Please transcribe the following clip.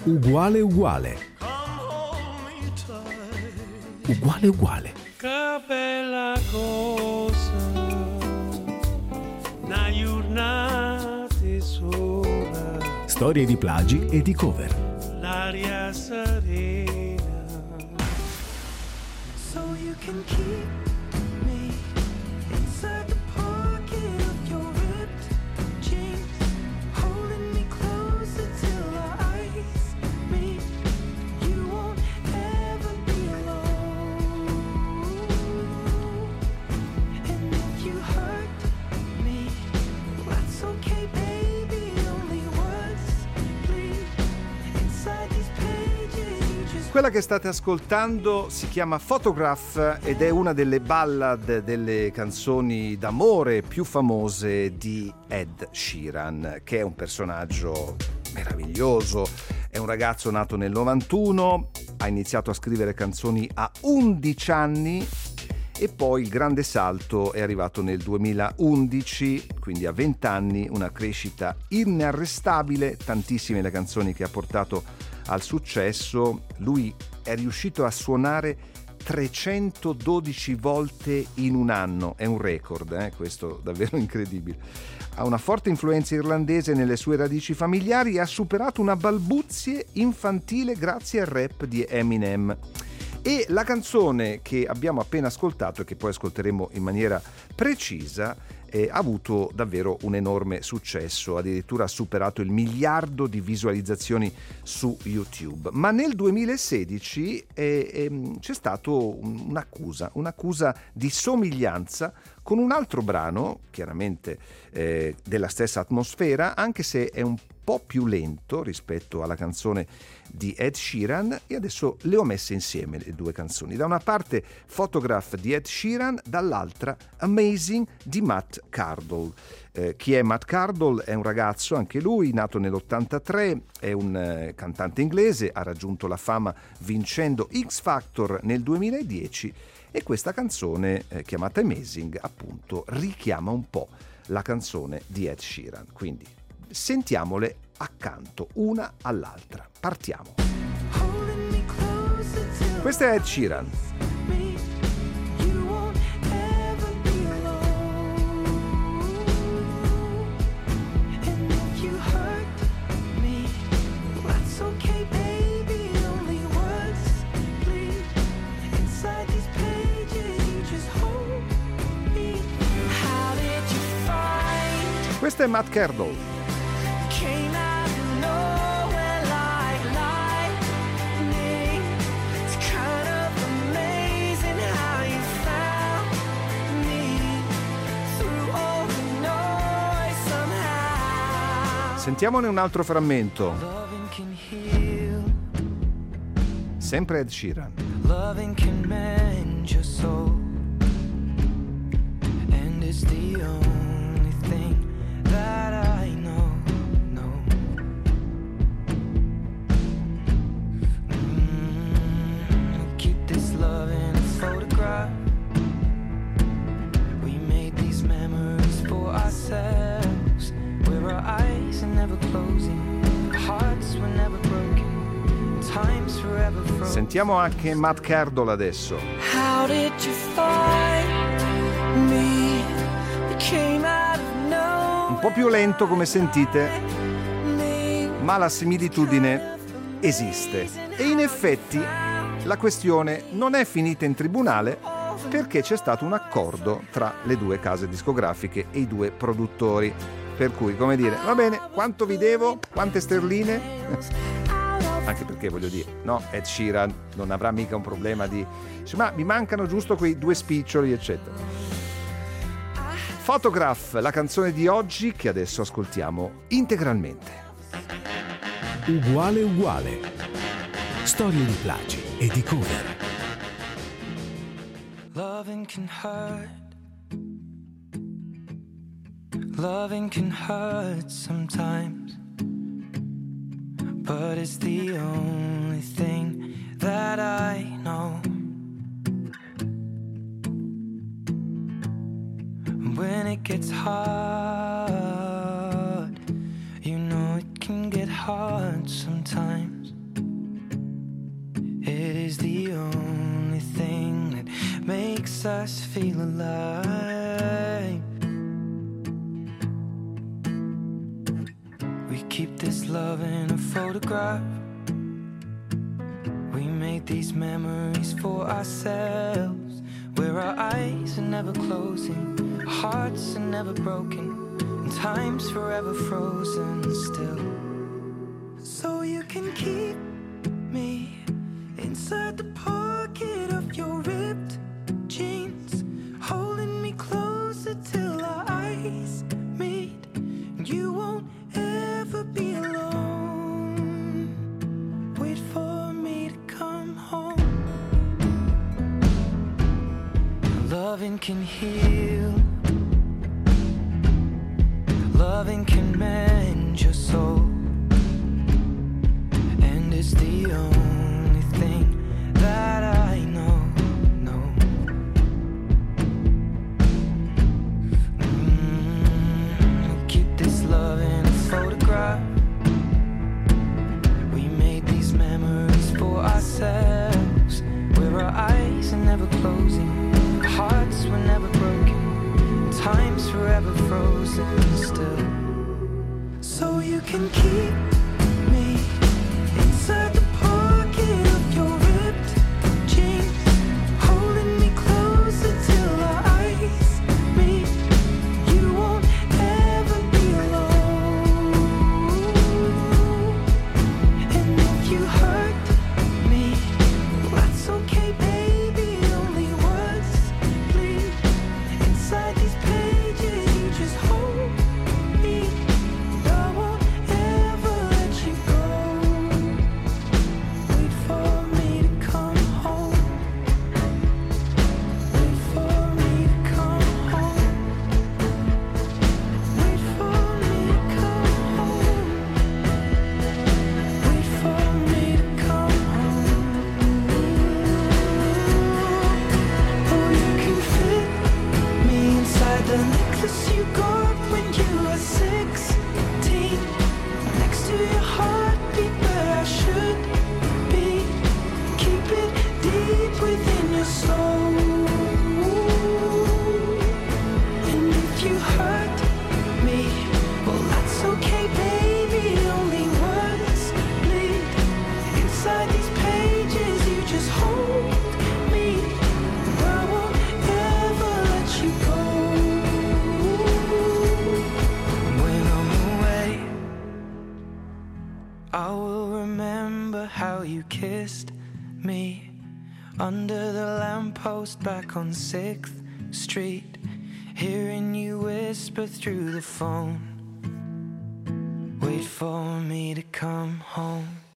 Uguale uguale. Uguale uguale. Che bella cosa, una giornata sola. Storie di plagi e di cover. L'aria serena. So you can keep me inside the pocket of your ripped jeans, holding me closer till our eyes meet. You won't ever be alone. And if you hurt me, that's okay, baby. Only words bleed inside these pages. You just Quella che state ascoltando si chiama Photograph ed è una delle ballad, delle canzoni d'amore più famose di Ed Sheeran, che è un personaggio meraviglioso. È un ragazzo nato nel 91, ha iniziato a scrivere canzoni a 11 anni e poi il grande salto è arrivato nel 2011, quindi a 20 anni, una crescita inarrestabile, tantissime le canzoni che ha portato al successo. Lui è riuscito a suonare 312 volte in un anno, è un record, questo davvero incredibile. Ha una forte influenza irlandese nelle sue radici familiari e ha superato una balbuzie infantile grazie al rap di Eminem. E la canzone che abbiamo appena ascoltato e che poi ascolteremo in maniera precisa ha avuto davvero un enorme successo, addirittura ha superato il 1 miliardo di visualizzazioni su YouTube. Ma nel 2016 c'è stato un'accusa di somiglianza con un altro brano, chiaramente della stessa atmosfera, anche se è un po' più lento rispetto alla canzone di Ed Sheeran, e adesso le ho messe insieme le due canzoni. Da una parte Photograph di Ed Sheeran, dall'altra Amazing di Matt Cardle. Chi è Matt Cardle? È un ragazzo, anche lui, nato nell'83, è un cantante inglese, ha raggiunto la fama vincendo X Factor nel 2010 e questa canzone chiamata Amazing appunto richiama un po' la canzone di Ed Sheeran, quindi sentiamole accanto una all'altra. Partiamo. Questo è Ed Sheeran. Questo è Matt Cardle. Sentiamone un altro frammento. Sempre Ed Sheeran. Loving can mend your soul, and it's the only thing that I know. Keep this love in a photograph. We made these memories for ourselves, where our eyes are never closing, hearts were never broken, time's forever frozen. Sentiamo anche Matt Cardle adesso. How did you find me? You came out of nowhere. Un po' più lento come sentite, ma la similitudine esiste. E in effetti la questione non è finita in tribunale, perché c'è stato un accordo tra le due case discografiche e i due produttori. Per cui, come dire, va bene, quanto vi devo? Quante sterline? Anche perché, voglio dire, no, Ed Sheeran non avrà mica un problema di... ma mi mancano giusto quei 2 spiccioli, eccetera. Photograph, la canzone di oggi che adesso ascoltiamo integralmente. Uguale uguale. Storie di plagi e di cover. Loving can hurt. Loving can hurt sometimes, but it's the only thing that I know. When it gets hard, you know it can get hard sometimes. makes us feel alive. We keep this love in a photograph. We made these memories for ourselves, where our eyes are never closing, our hearts are never broken, and time's forever frozen still. So you can keep me inside the pocket of your ripped jeans, holding me closer till our eyes meet. You won't ever be alone. Wait for me to come home. Loving can heal, loving can mend your soul, and it's the only thing that I know. Keep this love in a photograph. We made these memories for ourselves, where our eyes are never closing, our hearts were never broken, time's forever frozen still. So you can keep me inside the pocket of your ripped jeans, holding me closer till our eyes meet. You won't ever be alone. And if you hurt me, well, that's okay, baby. Only words bleed inside these pages. You just hold me. I won't ever let you go. Wait for me to come home. Wait for me to come home. Wait for me to come home. Wait for me to come home. Oh, you can fit me inside the necklace you got when you were 16, next to your heartbeat where I should be. Keep it deep within your soul. And if you hurt me, well, that's okay, baby. Only words bleed inside these pages. You just hold me. I won't ever let you go. When I'm away, I will remember how you kissed me under the lamppost back on 6th Street, hearing you whisper through the phone. Wait for me to come home.